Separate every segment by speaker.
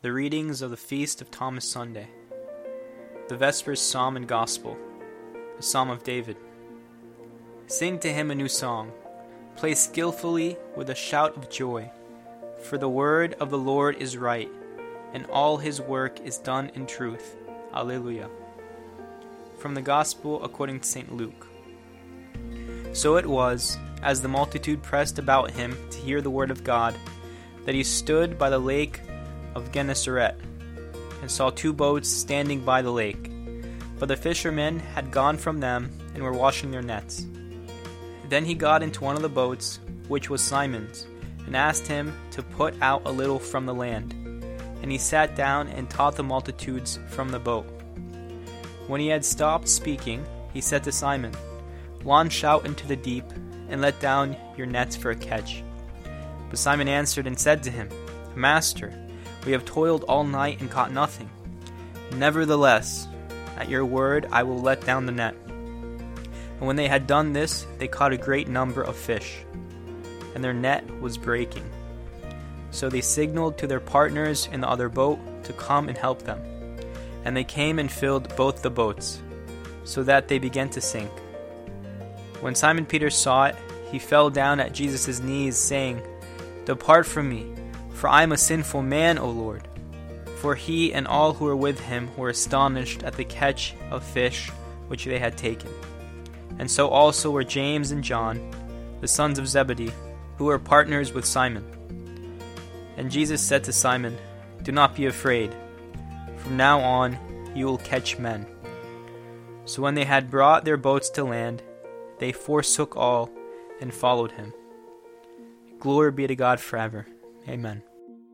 Speaker 1: The readings of the Feast of Thomas Sunday. The Vespers Psalm and Gospel. A Psalm of David. Sing to him a new song. Play skillfully with a shout of joy. For the word of the Lord is right, and all his work is done in truth. Alleluia. From the Gospel according to St. Luke. So it was, as the multitude pressed about him to hear the word of God, that he stood by the lake of Gennesaret, and saw two boats standing by the lake. But the fishermen had gone from them, and were washing their nets. Then he got into one of the boats, which was Simon's, and asked him to put out a little from the land. And he sat down and taught the multitudes from the boat. When he had stopped speaking, he said to Simon, "Launch out into the deep, and let down your nets for a catch." But Simon answered and said to him, "Master, we have toiled all night and caught nothing. Nevertheless, at your word I will let down the net." And when they had done this, they caught a great number of fish, and their net was breaking. So they signaled to their partners in the other boat to come and help them. And they came and filled both the boats, so that they began to sink. When Simon Peter saw it, he fell down at Jesus' knees, saying, "Depart from me, for I am a sinful man, O Lord." For he and all who were with him were astonished at the catch of fish which they had taken. And so also were James and John, the sons of Zebedee, who were partners with Simon. And Jesus said to Simon, "Do not be afraid. From now on you will catch men." So when they had brought their boats to land, they forsook all and followed him. Glory be to God forever. Amen.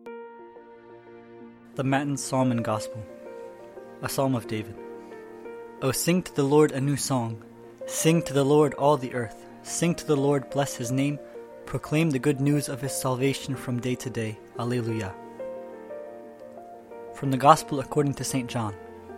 Speaker 2: The Matin Psalm and Gospel. A Psalm of David. O sing to the Lord a new song. Sing to the Lord all the earth. Sing to the Lord, bless his name. Proclaim the good news of his salvation from day to day. Alleluia. From the Gospel according to St. John.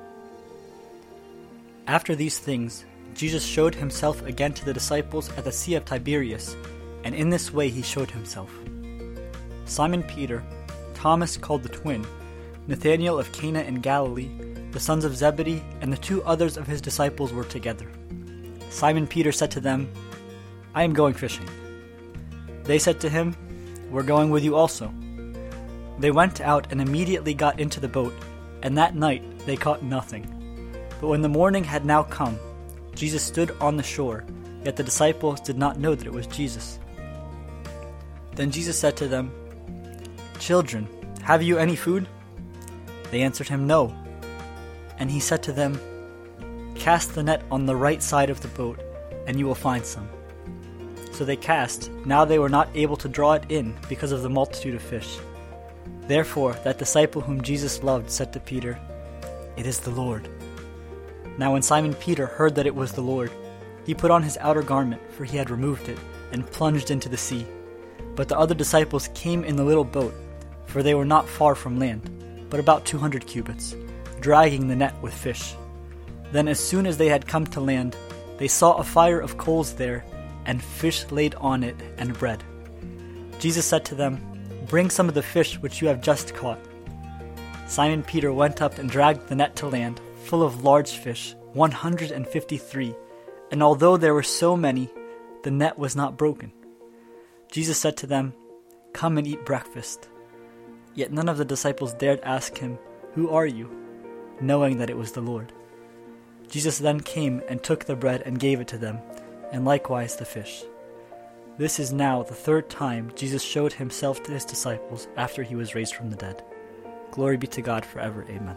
Speaker 2: After these things, Jesus showed himself again to the disciples at the Sea of Tiberias, and in this way he showed himself. Simon Peter, Thomas called the twin, Nathanael of Cana in Galilee, the sons of Zebedee, and the two others of his disciples were together. Simon Peter said to them, "I am going fishing." They said to him, "We're going with you also." They went out and immediately got into the boat, and that night they caught nothing. But when the morning had now come, Jesus stood on the shore, yet the disciples did not know that it was Jesus. Then Jesus said to them, "Children, have you any food?" They answered him, "No." And he said to them, "Cast the net on the right side of the boat, and you will find some." So they cast. Now they were not able to draw it in because of the multitude of fish. Therefore that disciple whom Jesus loved said to Peter, "It is the Lord." Now when Simon Peter heard that it was the Lord, he put on his outer garment, for he had removed it, and plunged into the sea. But the other disciples came in the little boat, for they were not far from land, but about 200 cubits, dragging the net with fish. Then as soon as they had come to land, they saw a fire of coals there, and fish laid on it, and bread. Jesus said to them, "Bring some of the fish which you have just caught." Simon Peter went up and dragged the net to land, full of large fish, 153, and although there were so many, the net was not broken. Jesus said to them, "Come and eat breakfast." Yet none of the disciples dared ask him, "Who are you?" knowing that it was the Lord. Jesus then came and took the bread and gave it to them, and likewise the fish. This is now the third time Jesus showed himself to his disciples after he was raised from the dead. Glory be to God forever. Amen.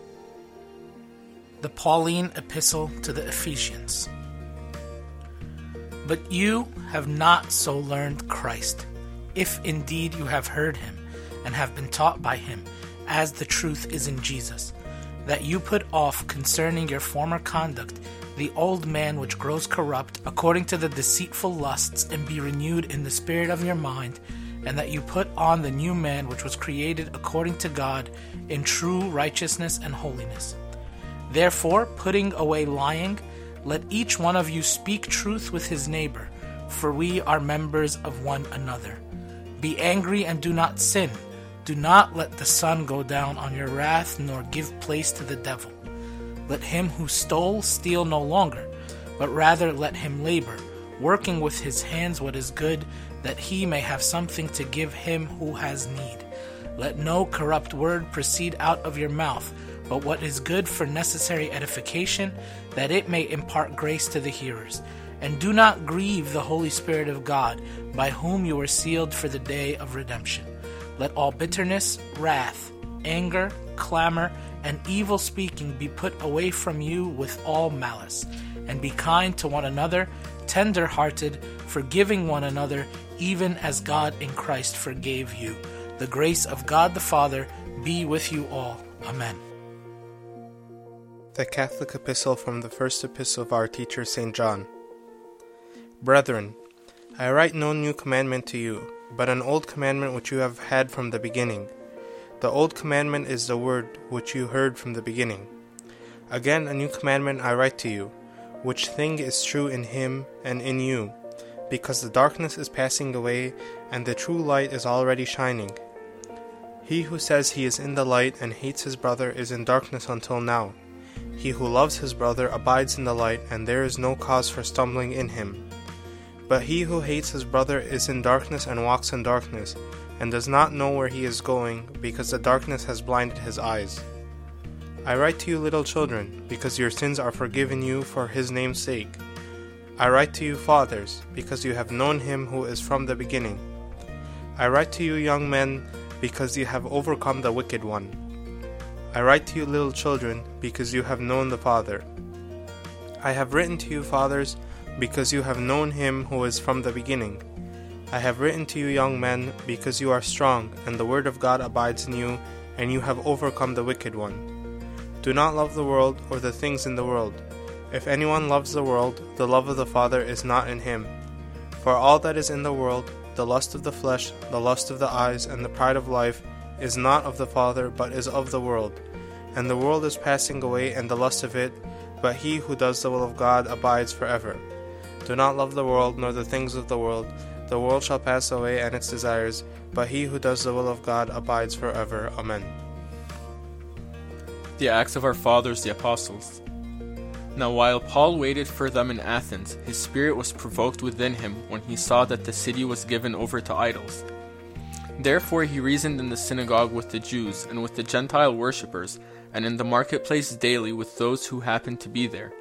Speaker 3: The Pauline Epistle to the Ephesians. But you have not so learned Christ, if indeed you have heard him, and have been taught by him, as the truth is in Jesus, that you put off concerning your former conduct the old man which grows corrupt according to the deceitful lusts, and be renewed in the spirit of your mind, and that you put on the new man which was created according to God in true righteousness and holiness. Therefore, putting away lying, let each one of you speak truth with his neighbor, for we are members of one another. Be angry and do not sin. Do not let the sun go down on your wrath, nor give place to the devil. Let him who stole steal no longer, but rather let him labor, working with his hands what is good, that he may have something to give him who has need. Let no corrupt word proceed out of your mouth, but what is good for necessary edification, that it may impart grace to the hearers. And do not grieve the Holy Spirit of God, by whom you are sealed for the day of redemption. Let all bitterness, wrath, anger, clamor, and evil speaking be put away from you with all malice. And be kind to one another, tender-hearted, forgiving one another, even as God in Christ forgave you. The grace of God the Father be with you all. Amen.
Speaker 4: The Catholic Epistle from the first epistle of our teacher St. John. Brethren, I write no new commandment to you, but an old commandment which you have had from the beginning. The old commandment is the word which you heard from the beginning. Again, a new commandment I write to you, which thing is true in him and in you, because the darkness is passing away, and the true light is already shining. He who says he is in the light and hates his brother is in darkness until now. He who loves his brother abides in the light, and there is no cause for stumbling in him. But he who hates his brother is in darkness and walks in darkness, and does not know where he is going, because the darkness has blinded his eyes. I write to you, little children, because your sins are forgiven you for his name's sake. I write to you, fathers, because you have known him who is from the beginning. I write to you, young men, because you have overcome the wicked one. I write to you, little children, because you have known the Father. I have written to you, fathers, because you have known him who is from the beginning. I have written to you, young men, because you are strong, and the word of God abides in you, and you have overcome the wicked one. Do not love the world or the things in the world. If anyone loves the world, the love of the Father is not in him. For all that is in the world, the lust of the flesh, the lust of the eyes, and the pride of life, is not of the Father, but is of the world. And the world is passing away, and the lust of it, but he who does the will of God abides forever. Do not love the world, nor the things of the world. The world shall pass away and its desires, but he who does the will of God abides forever. Amen.
Speaker 1: The Acts of our Fathers, the Apostles. Now while Paul waited for them in Athens, his spirit was provoked within him when he saw that the city was given over to idols. Therefore he reasoned in the synagogue with the Jews and with the Gentile worshippers, and in the marketplace daily with those who happened to be there.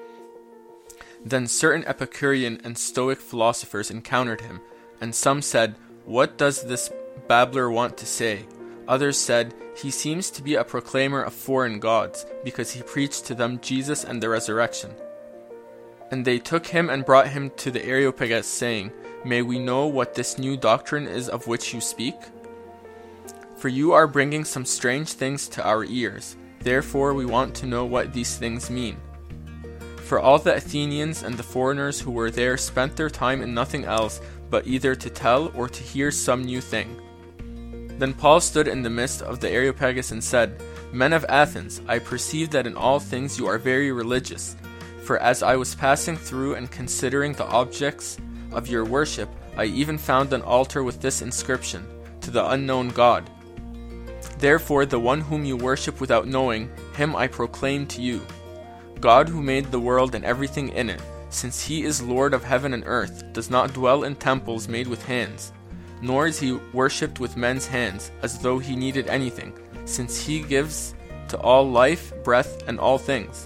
Speaker 1: Then certain Epicurean and Stoic philosophers encountered him, and some said, "What does this babbler want to say?" Others said, "He seems to be a proclaimer of foreign gods, because he preached to them Jesus and the resurrection." And they took him and brought him to the Areopagus, saying, "May we know what this new doctrine is of which you speak? For you are bringing some strange things to our ears. Therefore we want to know what these things mean." For all the Athenians and the foreigners who were there spent their time in nothing else but either to tell or to hear some new thing. Then Paul stood in the midst of the Areopagus and said, "Men of Athens, I perceive that in all things you are very religious. For as I was passing through and considering the objects of your worship, I even found an altar with this inscription, 'To the unknown God.' Therefore the one whom you worship without knowing, him I proclaim to you. God who made the world and everything in it, since he is Lord of heaven and earth, does not dwell in temples made with hands, nor is he worshipped with men's hands, as though he needed anything, since he gives to all life, breath, and all things.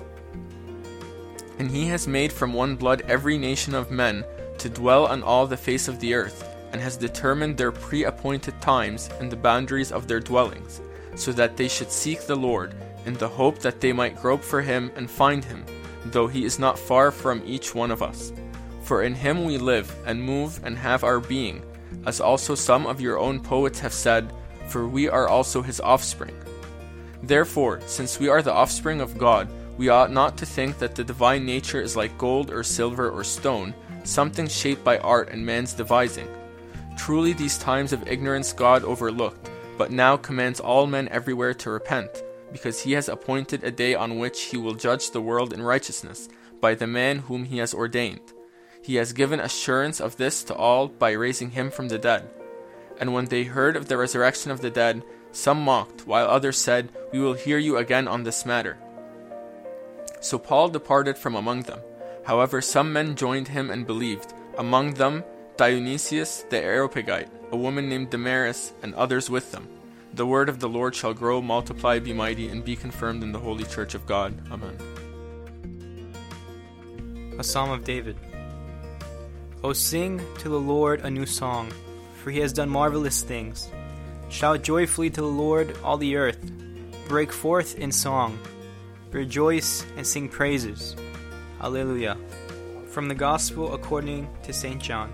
Speaker 1: And he has made from one blood every nation of men to dwell on all the face of the earth, and has determined their pre-appointed times and the boundaries of their dwellings, so that they should seek the Lord, in the hope that they might grope for him and find him, though he is not far from each one of us. For in him we live, and move, and have our being, as also some of your own poets have said, for we are also his offspring. Therefore, since we are the offspring of God, we ought not to think that the divine nature is like gold or silver or stone, something shaped by art and man's devising. Truly these times of ignorance God overlooked, but now commands all men everywhere to repent, because he has appointed a day on which he will judge the world in righteousness, by the man whom he has ordained. He has given assurance of this to all by raising him from the dead.
Speaker 5: And when they heard of the resurrection of the dead, some mocked, while others said, "We will hear you again on this matter." So Paul departed from among them. However, some men joined him and believed, among them Dionysius the Areopagite, a woman named Damaris, and others with them. The word of the Lord shall grow, multiply, be mighty, and be confirmed in the holy church of God. Amen.
Speaker 1: A Psalm of David. O sing to the Lord a new song, for he has done marvelous things. Shout joyfully to the Lord, all the earth. Break forth in song. Rejoice and sing praises. Alleluia. From the Gospel according to St. John.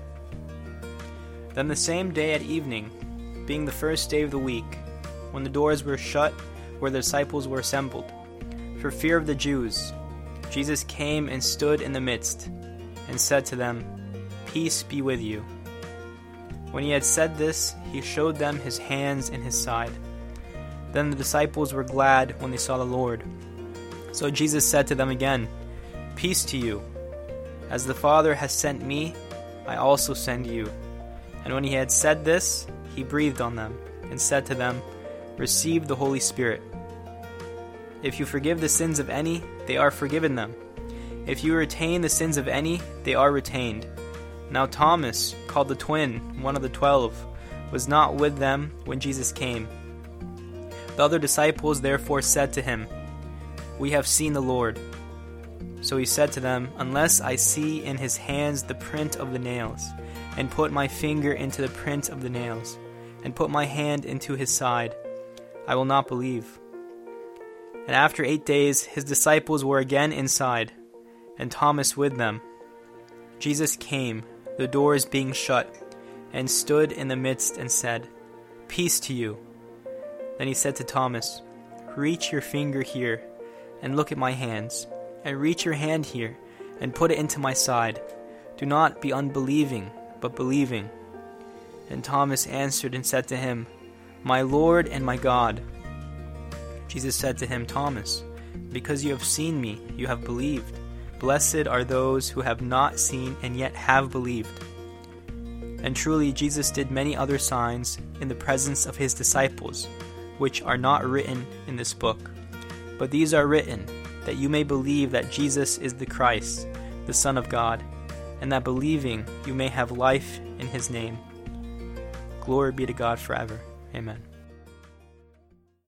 Speaker 1: Then the same day at evening, being the first day of the week, when the doors were shut where the disciples were assembled, for fear of the Jews, Jesus came and stood in the midst, and said to them, "Peace be with you." When he had said this, he showed them his hands and his side. Then the disciples were glad when they saw the Lord. So Jesus said to them again, "Peace to you. As the Father has sent me, I also send you." And when he had said this, he breathed on them, and said to them, "Receive the Holy Spirit. If you forgive the sins of any, they are forgiven them. If you retain the sins of any, they are retained." Now Thomas, called the twin, one of the 12, was not with them when Jesus came. The other disciples therefore said to him, "We have seen the Lord." So he said to them, "Unless I see in his hands the print of the nails, and put my finger into the print of the nails, and put my hand into his side, I will not believe." And after 8 days his disciples were again inside, and Thomas with them. Jesus came, the doors being shut, and stood in the midst and said, "Peace to you." Then he said to Thomas, "Reach your finger here, and look at my hands, and reach your hand here, and put it into my side. Do not be unbelieving, but believing." And Thomas answered and said to him, "My Lord and my God." Jesus said to him, "Thomas, because you have seen me, you have believed. Blessed are those who have not seen and yet have believed." And truly Jesus did many other signs in the presence of his disciples, which are not written in this book. But these are written, that you may believe that Jesus is the Christ, the Son of God, and that believing you may have life in his name. Glory be to God forever. Amen.